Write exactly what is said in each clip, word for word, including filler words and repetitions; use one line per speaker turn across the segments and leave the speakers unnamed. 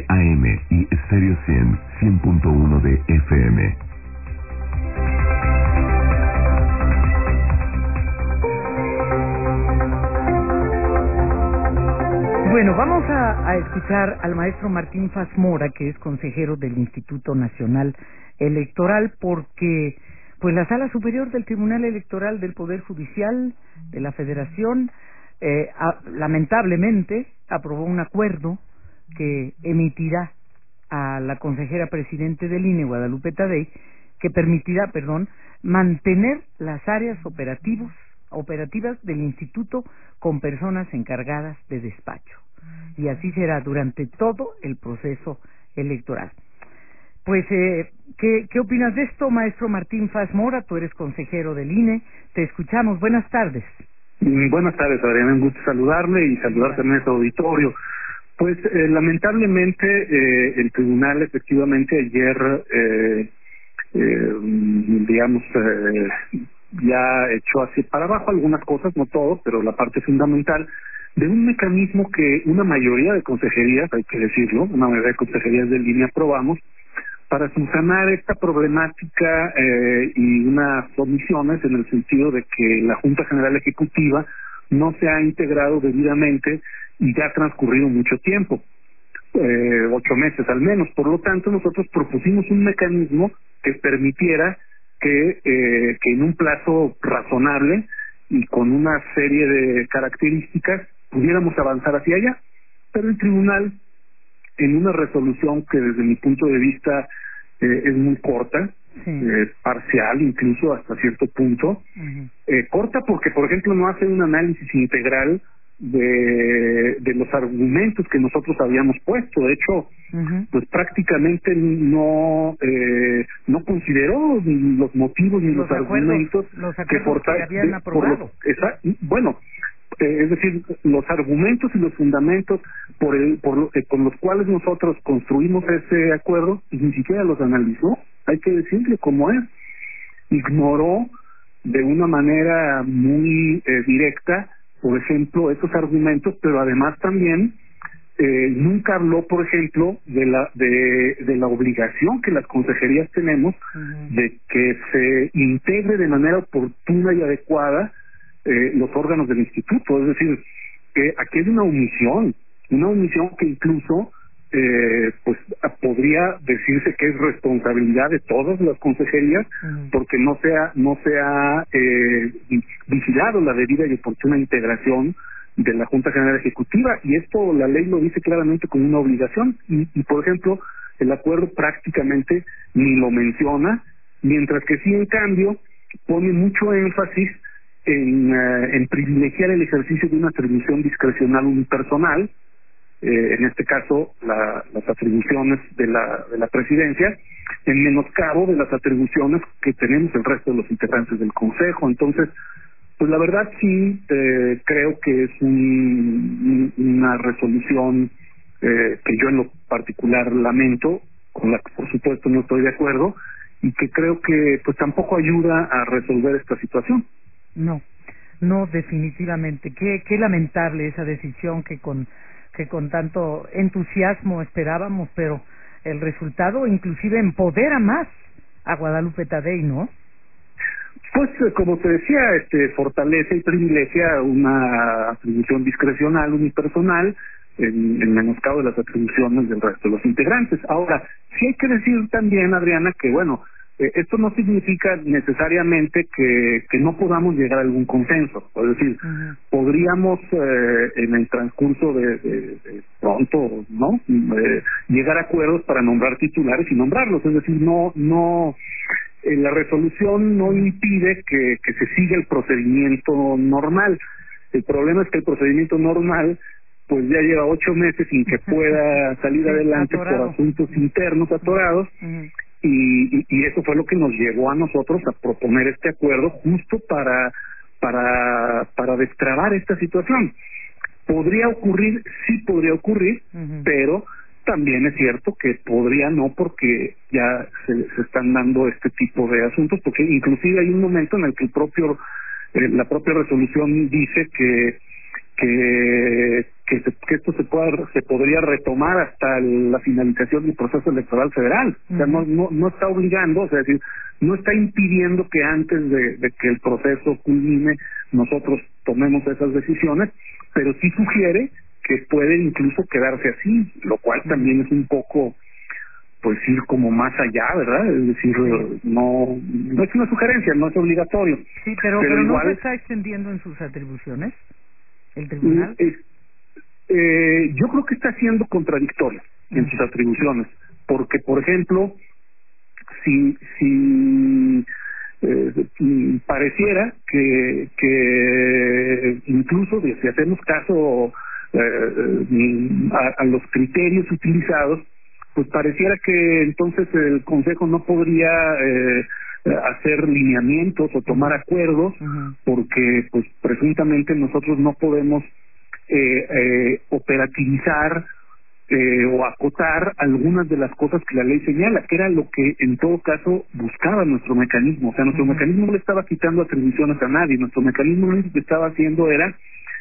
de A M y Stereo cien, cien punto uno de F M.
Bueno, vamos a, a escuchar al maestro Martín Faz Mora, que es consejero del Instituto Nacional Electoral, porque pues la Sala Superior del Tribunal Electoral del Poder Judicial de la Federación eh, a, lamentablemente aprobó un acuerdo que emitirá a la consejera presidente del I N E, Guadalupe Tadei, que permitirá, perdón, mantener las áreas operativos, operativas del instituto con personas encargadas de despacho. Y así será durante todo el proceso electoral. Pues, eh, ¿qué, ¿qué opinas de esto, maestro Martín Faz Mora? Tú eres consejero del I N E, te escuchamos. Buenas tardes.
Buenas tardes, Adriana, un gusto saludarle y saludar también a su auditorio. Pues eh, lamentablemente eh, el tribunal efectivamente ayer, eh, eh, digamos, eh, ya echó así para abajo algunas cosas, no todo, pero la parte fundamental de un mecanismo que una mayoría de consejerías, hay que decirlo, una mayoría de consejerías del I N E aprobamos para subsanar esta problemática eh, y unas omisiones en el sentido de que la Junta General Ejecutiva no se ha integrado debidamente y ya ha transcurrido mucho tiempo, eh, ocho meses al menos. Por lo tanto, nosotros propusimos un mecanismo que permitiera que, eh, que en un plazo razonable y con una serie de características pudiéramos avanzar hacia allá. Pero el tribunal, en una resolución que desde mi punto de vista eh, es muy corta, sí. eh, parcial incluso hasta cierto punto, uh-huh. eh, corta porque, por ejemplo, no hace un análisis integral de, de los argumentos que nosotros habíamos puesto. De hecho, uh-huh. pues prácticamente no eh, no consideró ni los motivos ni los, los acuerdos, argumentos
los acuerdos que, que habían de, aprobado.
Los, esa, bueno, eh, es decir, los argumentos y los fundamentos por el por lo, eh, con los cuales nosotros construimos ese acuerdo, y ni siquiera los analizó. Hay que decirle cómo es. Ignoró de una manera muy eh, directa, por ejemplo, esos argumentos, pero además también eh, nunca habló, por ejemplo, de la de, de la obligación que las consejerías tenemos uh-huh. de que se integre de manera oportuna y adecuada eh, los órganos del instituto. Es decir, que aquí hay una omisión, una omisión que incluso eh, pues podría decirse que es responsabilidad de todas las consejerías, uh-huh. porque no se ha, no se ha eh, vigilado la debida y oportuna integración de la Junta General Ejecutiva, y esto la ley lo dice claramente como una obligación, y, y por ejemplo el acuerdo prácticamente ni lo menciona, mientras que sí en cambio pone mucho énfasis en, uh, en privilegiar el ejercicio de una atribución discrecional unipersonal, eh, en este caso la, las atribuciones de la, de la presidencia, en menoscabo de las atribuciones que tenemos el resto de los integrantes del Consejo. Entonces, pues la verdad sí eh, creo que es un, una resolución eh, que yo en lo particular lamento, con la que por supuesto no estoy de acuerdo, y que creo que pues tampoco ayuda a resolver esta situación.
No, no, definitivamente. Qué, qué lamentable esa decisión que con que con tanto entusiasmo esperábamos, pero el resultado inclusive empodera más a Guadalupe Tadei, ¿no?
Pues como te decía, este fortalece y privilegia una atribución discrecional unipersonal en, en menoscabo de las atribuciones del resto de los integrantes. Ahora, sí hay que decir también, Adriana, que bueno, eh, esto no significa necesariamente que, que no podamos llegar a algún consenso. Es decir, uh-huh. podríamos eh, en el transcurso de, de, de pronto, ¿no? Eh, llegar a acuerdos para nombrar titulares y nombrarlos. Es decir, no, no. Eh, la resolución no impide que, que se siga el procedimiento normal. El problema es que el procedimiento normal pues ya lleva ocho meses sin que pueda salir sí, adelante atorado. por asuntos internos atorados, uh-huh. y, y, y eso fue lo que nos llevó a nosotros a proponer este acuerdo justo para para para destrabar esta situación. Podría ocurrir, sí podría ocurrir, uh-huh. pero también es cierto que podría no, porque ya se, se están dando este tipo de asuntos, porque inclusive hay un momento en el que el propio eh, la propia resolución dice que que que, se, que esto se pueda se podría retomar hasta la finalización del proceso electoral federal. Uh-huh. O sea, no, no no está obligando, o sea, es decir, no está impidiendo que antes de, de que el proceso culmine nosotros tomemos esas decisiones, pero sí sugiere que puede incluso quedarse así, lo cual uh-huh. también es un poco, pues, ir como más allá, ¿verdad? Es decir, sí. no no es una sugerencia, no es obligatorio.
Sí, pero, pero, pero igual, ¿no se está extendiendo en sus atribuciones el tribunal?
Es, eh, yo creo que está siendo contradictorio uh-huh. en sus atribuciones, porque, por ejemplo, si si eh, pareciera que que incluso si hacemos caso eh, a, a los criterios utilizados, pues pareciera que entonces el Consejo no podría eh, hacer lineamientos o tomar acuerdos, uh-huh. porque pues presuntamente nosotros no podemos eh, eh, operativizar eh, o acotar algunas de las cosas que la ley señala, que era lo que en todo caso buscaba nuestro mecanismo. O sea, nuestro uh-huh. mecanismo no le estaba quitando atribuciones a nadie, nuestro mecanismo lo único que estaba haciendo era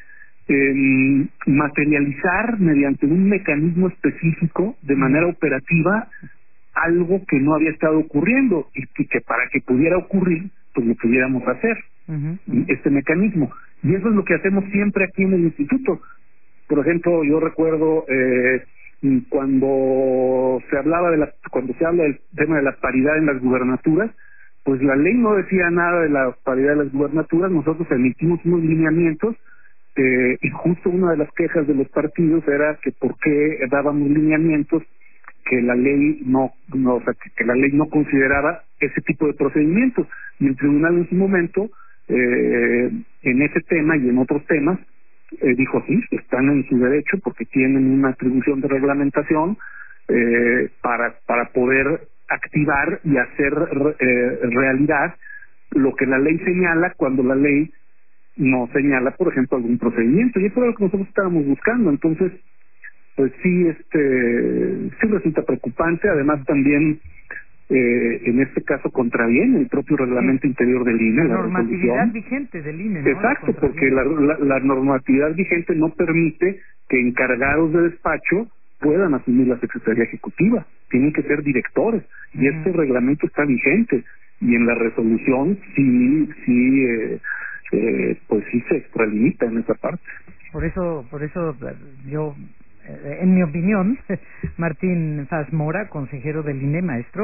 eh, materializar mediante un mecanismo específico de manera operativa algo que no había estado ocurriendo y que, que para que pudiera ocurrir pues lo pudiéramos hacer uh-huh. este mecanismo, y eso es lo que hacemos siempre aquí en el instituto. Por ejemplo, yo recuerdo eh, cuando se hablaba de la cuando se habla del tema de la paridad en las gubernaturas, pues la ley no decía nada de la paridad de las gubernaturas, nosotros emitimos unos lineamientos. Eh, y justo una de las quejas de los partidos era que por qué dábamos lineamientos que la ley no, no o sea, que, que la ley no consideraba ese tipo de procedimientos, y el tribunal en su momento eh, en ese tema y en otros temas eh, dijo sí, están en su derecho porque tienen una atribución de reglamentación eh, para para poder activar y hacer eh, realidad lo que la ley señala cuando la ley no señala, por ejemplo, algún procedimiento, y eso es lo que nosotros estábamos buscando. Entonces, pues sí, este, sí resulta preocupante. Además, también eh, en este caso contraviene el propio reglamento sí. interior del I N E,
la,
la
normatividad vigente del I N E, ¿no?
Exacto, porque la, la, la normatividad vigente no permite que encargados de despacho puedan asumir la Secretaría Ejecutiva, tienen que ser directores, y uh-huh. este reglamento está vigente, y en la resolución sí, sí, eh, eh, pues sí se extralimita en esa parte.
Por eso, por eso yo, eh, en mi opinión, Martín Faz Mora, consejero del I N E, maestro,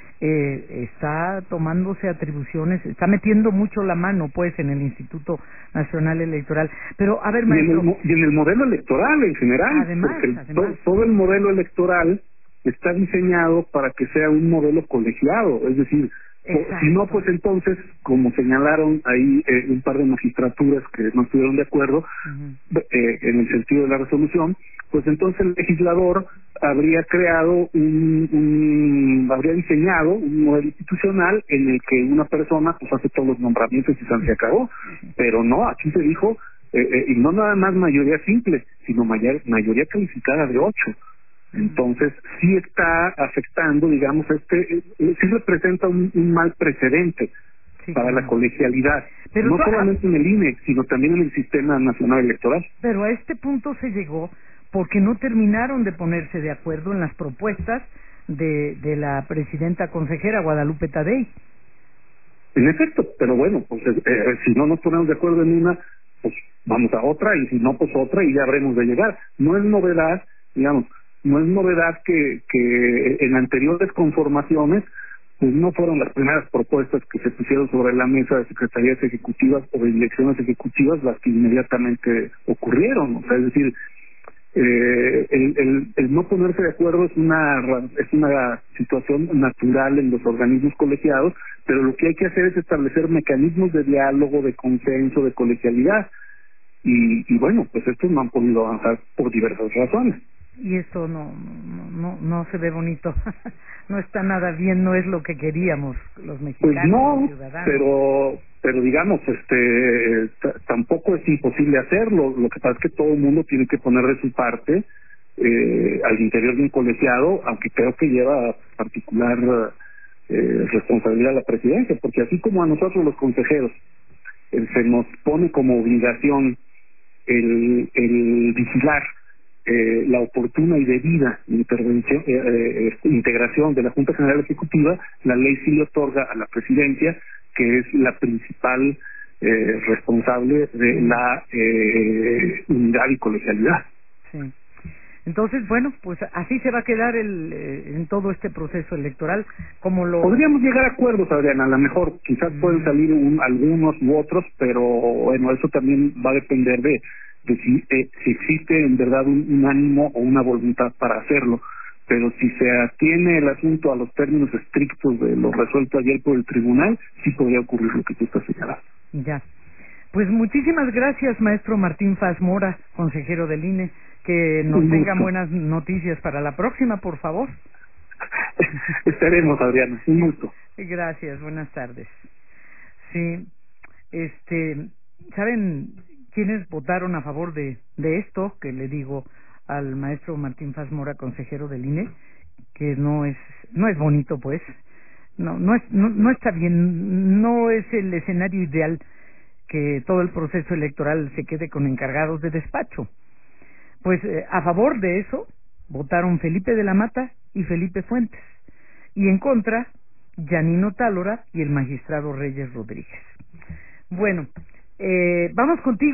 eh, está tomándose atribuciones, está metiendo mucho la mano, pues, en el Instituto Nacional Electoral. Pero, a ver, maestro...
Y en el, y en el modelo electoral en general,
además,
porque el,
además,
to, todo el modelo electoral está diseñado para que sea un modelo colegiado, es decir,
exacto.
Si no, pues entonces, como señalaron ahí eh, un par de magistraturas que no estuvieron de acuerdo uh-huh. eh, en el sentido de la resolución, pues entonces el legislador habría creado un, un habría diseñado un modelo institucional en el que una persona pues hace todos los nombramientos y se acabó. Uh-huh. Pero no, aquí se dijo, eh, eh, y no nada más mayoría simple, sino mayor, mayoría calificada de ocho. Entonces sí está afectando, digamos, este, eh, sí representa un, un mal precedente sí, para claro. la colegialidad, pero no solamente a... en el I N E, sino también en el Sistema Nacional Electoral.
Pero a este punto se llegó porque no terminaron de ponerse de acuerdo en las propuestas de, de la presidenta consejera Guadalupe Tadei.
En efecto, pero bueno, pues eh, si no nos ponemos de acuerdo en una, pues vamos a otra, y si no, pues otra, y ya habremos de llegar. No es novedad, digamos, no es novedad que, que en anteriores conformaciones pues no fueron las primeras propuestas que se pusieron sobre la mesa de secretarías ejecutivas o de direcciones ejecutivas las que inmediatamente ocurrieron. O sea, es decir, eh, el, el, el no ponerse de acuerdo es una es una situación natural en los organismos colegiados, pero lo que hay que hacer es establecer mecanismos de diálogo, de consenso, de colegialidad, y, y bueno, pues estos no han podido avanzar por diversas razones.
Y esto no no no no se ve bonito. No está nada bien, no es lo que queríamos los mexicanos.
Pues no,
los ciudadanos.
pero pero digamos, este t- tampoco es imposible hacerlo. Lo que pasa es que todo el mundo tiene que poner de su parte eh, al interior de un colegiado, aunque creo que lleva particular eh, responsabilidad a la presidencia, porque así como a nosotros los consejeros eh, se nos pone como obligación el, el vigilar eh, la oportuna y debida intervención, eh, eh, integración de la Junta General Ejecutiva, la ley sí le otorga a la Presidencia, que es la principal eh, responsable de la eh, unidad y colegialidad.
Sí. Entonces, bueno, pues así se va a quedar el, eh, en todo este proceso electoral, como lo...
Podríamos llegar a acuerdos, Adriana, a lo mejor quizás mm. pueden salir un, algunos u otros, pero bueno, eso también va a depender de, de si, eh, si existe en verdad un, un ánimo o una voluntad para hacerlo. Pero si se atiene el asunto a los términos estrictos de lo resuelto ayer por el tribunal, sí podría ocurrir lo que tú estás señalando.
Ya. Pues muchísimas gracias, maestro Martín Faz Mora, consejero del I N E. Que nos tengan buenas noticias para la próxima, por favor.
Esperemos, Adriana. Un gusto.
Gracias, buenas tardes. Sí, este, ¿saben quiénes votaron a favor de, de esto que le digo al maestro Martín Faz Mora, consejero del I N E? Que no es, no es bonito, pues. No, no es, no, no está bien, no es el escenario ideal que todo el proceso electoral se quede con encargados de despacho. Pues eh, a favor de eso votaron Felipe de la Mata y Felipe Fuentes, y en contra Yanino Tálora y el magistrado Reyes Rodríguez. Bueno, eh, vamos contigo.